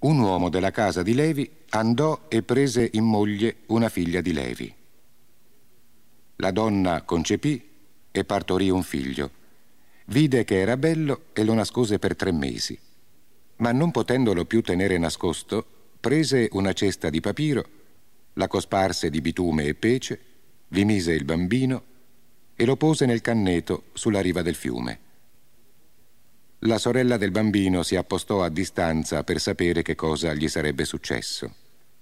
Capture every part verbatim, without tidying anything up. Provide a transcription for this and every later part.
Un uomo della casa di Levi andò e prese in moglie una figlia di Levi. La donna concepì e partorì un figlio. Vide che era bello e lo nascose per tre mesi. Ma non potendolo più tenere nascosto, prese una cesta di papiro, la cosparse di bitume e pece, vi mise il bambino e lo pose nel canneto sulla riva del fiume. La sorella del bambino si appostò a distanza per sapere che cosa gli sarebbe successo.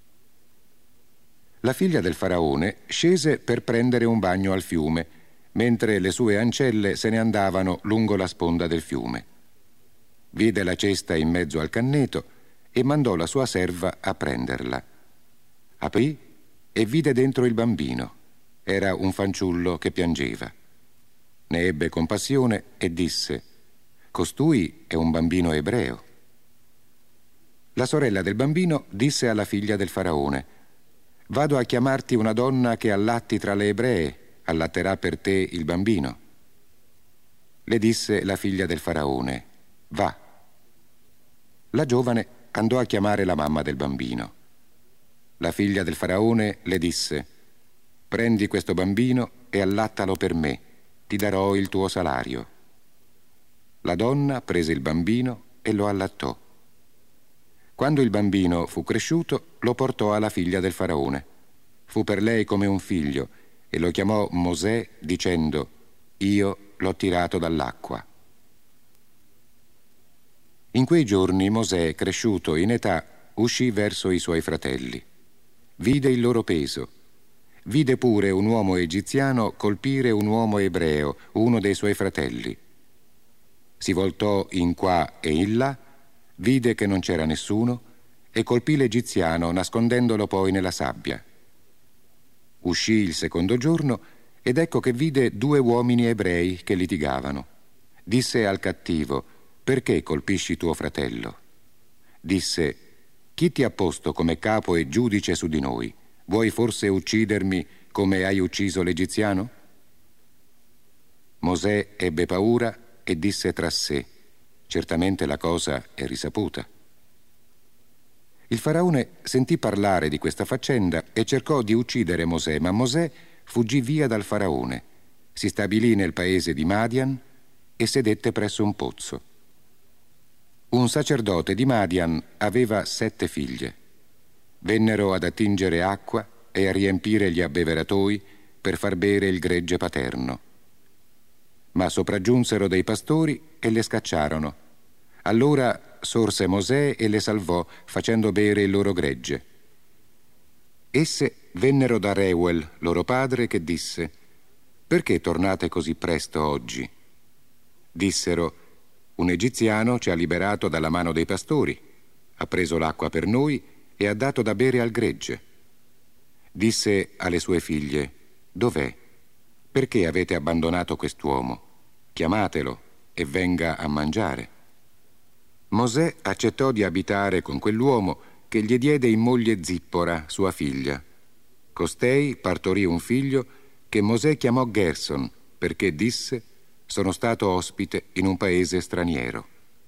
La figlia del faraone scese per prendere un bagno al fiume, mentre le sue ancelle se ne andavano lungo la sponda del fiume. Vide la cesta in mezzo al canneto e mandò la sua serva a prenderla. Aprì e vide dentro il bambino. Era un fanciullo che piangeva. Ne ebbe compassione e disse: «Costui è un bambino ebreo». La sorella del bambino disse alla figlia del faraone: «Vado a chiamarti una donna che allatti tra le ebree, allatterà per te il bambino». Le disse la figlia del faraone: «Va». La giovane andò a chiamare la mamma del bambino. La figlia del faraone le disse: «Prendi questo bambino e allattalo per me, ti darò il tuo salario». La donna prese il bambino e lo allattò. Quando il bambino fu cresciuto, lo portò alla figlia del faraone. Fu per lei come un figlio e lo chiamò Mosè, dicendo: «Io l'ho tirato dall'acqua». In quei giorni Mosè, cresciuto in età, uscì verso i suoi fratelli. Vide il loro peso. Vide pure un uomo egiziano colpire un uomo ebreo, uno dei suoi fratelli. Si voltò in qua e in là, vide che non c'era nessuno e colpì l'egiziano, nascondendolo poi nella sabbia. Uscì il secondo giorno ed ecco che vide due uomini ebrei che litigavano. Disse al cattivo: «Perché colpisci tuo fratello?» Disse: «Chi ti ha posto come capo e giudice su di noi? Vuoi forse uccidermi come hai ucciso l'egiziano?» Mosè ebbe paura e disse tra sé: «Certamente la cosa è risaputa». Il faraone sentì parlare di questa faccenda e cercò di uccidere Mosè, ma Mosè fuggì via dal faraone, si stabilì nel paese di Madian e sedette presso un pozzo. Un sacerdote di Madian aveva sette figlie. Vennero ad attingere acqua e a riempire gli abbeveratoi per far bere il gregge paterno. Ma sopraggiunsero dei pastori e le scacciarono. Allora sorse Mosè e le salvò, facendo bere il loro gregge. Esse vennero da Reuel, loro padre, che disse: «Perché tornate così presto oggi?» Dissero: «Un egiziano ci ha liberato dalla mano dei pastori, ha preso l'acqua per noi e ha dato da bere al gregge». Disse alle sue figlie: «Dov'è? Perché avete abbandonato quest'uomo? Chiamatelo e venga a mangiare». Mosè accettò di abitare con quell'uomo che gli diede in moglie Zippora, sua figlia. Costei partorì un figlio che Mosè chiamò Gerson, perché disse: «Sono stato ospite in un paese straniero».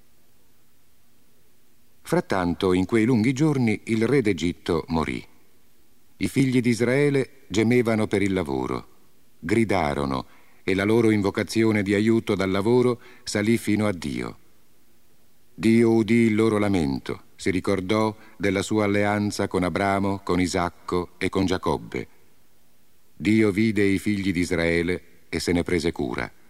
Frattanto, in quei lunghi giorni, il re d'Egitto morì. I figli di Israele gemevano per il lavoro, gridarono e la loro invocazione di aiuto dal lavoro salì fino a Dio. Dio udì il loro lamento, si ricordò della sua alleanza con Abramo, con Isacco e con Giacobbe. Dio vide i figli di Israele e se ne prese cura.